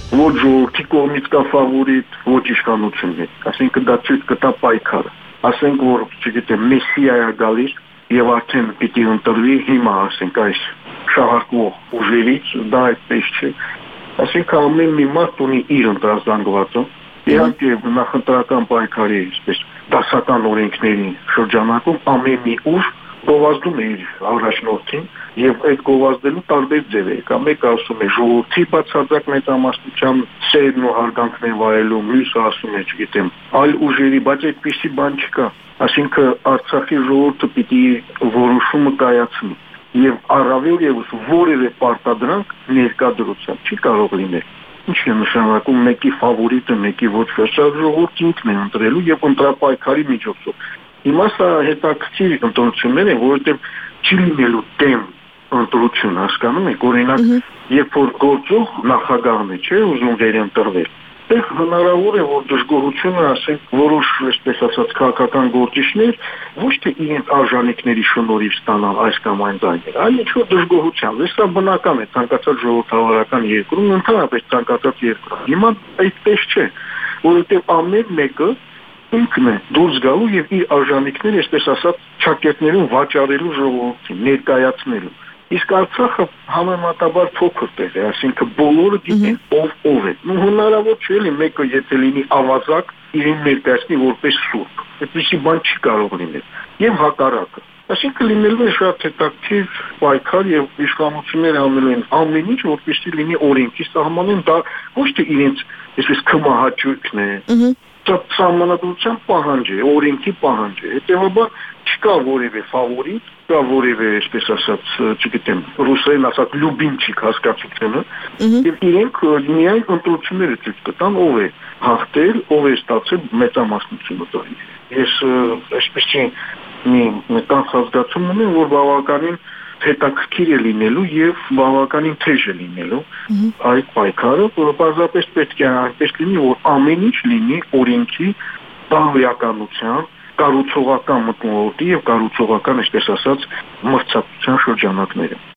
Ոչ ժողովրդի կողմից կա ֆավորիտ, ոչ իշխանությունների։ Այսինքն դա ցույց կտա պայքարը։ Ասենք որ, չգիտեմ, Մեսսիա է գալիս եւ արդեն պիտի ընտրվի հիմա, ասենք այս շահարկող ուժերից, դա այդպես չէ։ Այսինքն ամեն մի մարդ ունի իր ընտրազանգվածը։ Իհարկե նախընտրական պայքարի, այսպես դասական օրենքների շրջանակում ամեն մի ուժ գովազդում է իր առաջնորդին եւ այդ գովազդելու տարբեր ձևեր կա։ Մեկը ասում է ժողովրդի բացարձակ մեծամասնության սերն ու հարգանքն է վայելում, մյուսը ասում է, չգիտեմ, այլ ուժերի, բայց այդպիսի բան չկա։ Այսինքն Արցախի ժողովուրդը պիտի որոշումը կայացնի եւ առավել եւս որևէ պարտադրանք ներկայացրուցած չի կարող լինել։ Ինչ է նշանակում մեկի ֆավորիտը, մեկի ոչ, ժողովուրդը ինքն է ընտրելու եւ ընտրապայքարի միջոցով։ Հիմա սա հետաքրքիր ընտրություններ են, որովհետև չի լինելու դեմ ընտրություն, հասկանում եք, օրինակ, երբ որ գործող նախագահն է, չէ, ուզում վերընտրվել, այդտեղ հնարավոր է, որ դժգոհությունը, ասենք, որոշ, այսպես ասած, քաղաքական գործիչներ ոչ թե իրենց արժանինքների շնորհիվ ստանալ այս կամ այն ձայները, այլ ինչ-որ դժգոհությամբ։ Սա բնական է ցանկացած ժողովրդավարական երկրում, ընդհանրապես ցանկացած երկրում։ Հիմա այդպես չէ, որովհետև ամեն մեկը ինքն է դուրս գալու եւ իր արժանինքները, այսպես ասած, ճակերտներում վաճառելու ժողովրդին, ներկայացնելու։ Իսկ Արցախը համեմատաբար փոքր տեղ է, այսինքն բոլորը գիտեն ով է։ Հնարավոր չէ էլի մեկը եթե լինի ավազակ, իրեն ներկայացնի որպես սուրբ։ Այդպիսի բան չի կարող լինել։ Եվ հակառակը։ Այսինքն լինելու է շատ հետաքրքիր պայքար եւ իշխանությունները անելու են ամեն ինչ, որպեսզի լինի օրենքի սահմանեն, դա ոչ թե իրենց այսպես կմահաճույքն է։ Սահմանադրության պահանջ է, օրենքի պահանջ է։ Հետևաբար չկա որևէ ֆավորիտ, կա որևէ, այսպես ասած, չգիտեմ, ռուսերեն ասած լյուբինչիկ հասկացությունը, եւ իրենք միայն ընտրությունները ցույց կտան ով է հաղթել, ով է ստացել մեծամասնությունը տալի։ Ես այսպես մի կանխազգացում ունեմ, որ բավականին հետաքրքիր է լինելու եւ բավականին թեժ է լինելու այդ պայքարը, որը պարզապես պետք է այնպես լինի, որ ամեն ինչ լինի օրենքի բավականության, կառուցողական մթնոլորտի եւ կառուցողական, այսպես ասած, մրցակցության շրջանակներում։